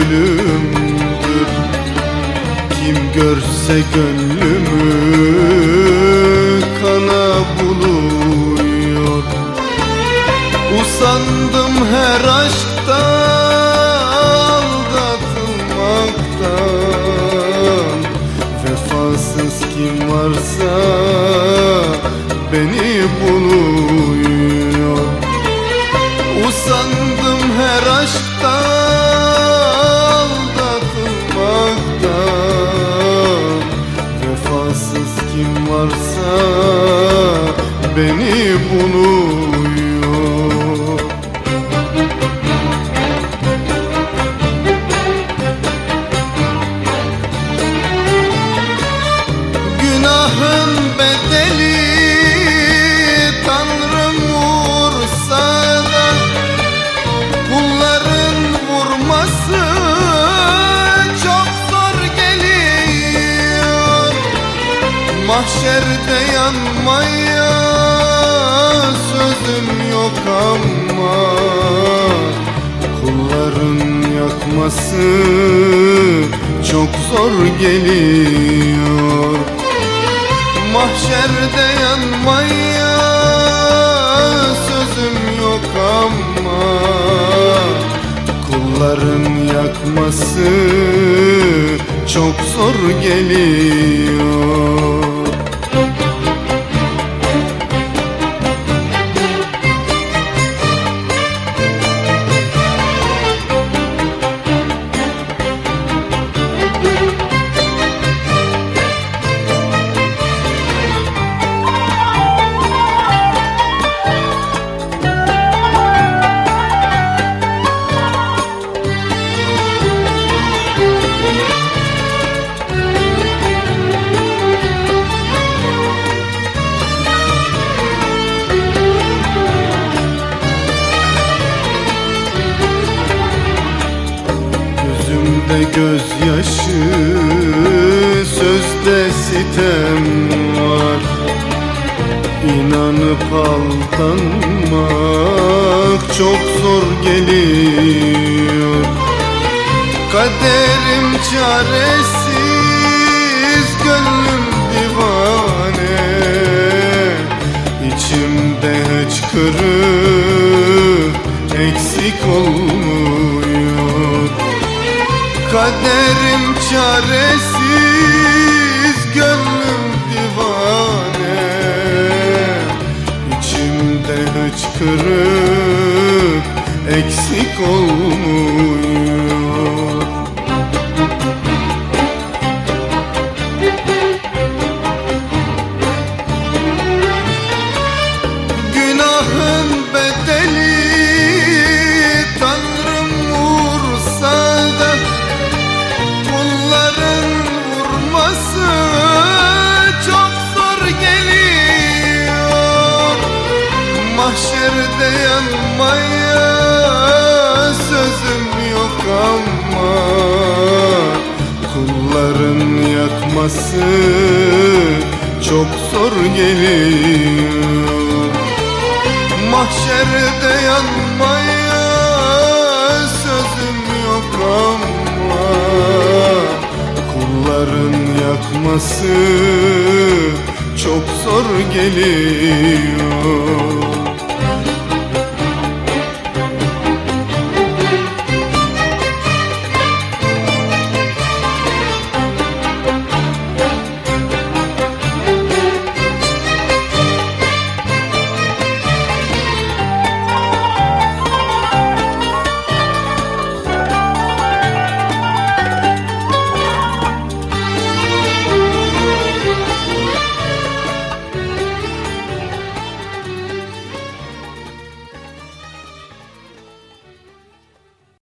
ölümdür. Kim görse gönlümü kana buluyor. Usandım her aşkta aldatılmaktan. Vefasız kim varsa beni buluyor. Usandım her aşkta aldatılmaktan. Vefasız kim varsa beni buluyor. Günahın bedeli Tanrım vursa da, kulların vurması çok zor geliyor. Mahşerde yanmaya sözüm yok ama kulların yakması çok zor geliyor. Mahşerde yanmaya sözüm yok ama kulların yakması çok zor geliyor. Gözümde gözyaşı, sözde sitem var. İnanıp aldanmak çok zor geliyor. Kaderim çaresiz, gönlüm divane. İçimde hıçkırık eksik olmuyor. Kaderim çaresiz, gönlüm divane. İçimde hıçkırık eksik olmuyor. Günahın bedeli Tanrım vursa da, kulların vurması çok zor geliyor. Mahşerde yanmaya sözüm yok ama kulların yakması çok zor geliyor. Mahşerde yanmaya sözüm yok ama kulların yakması çok zor geliyor.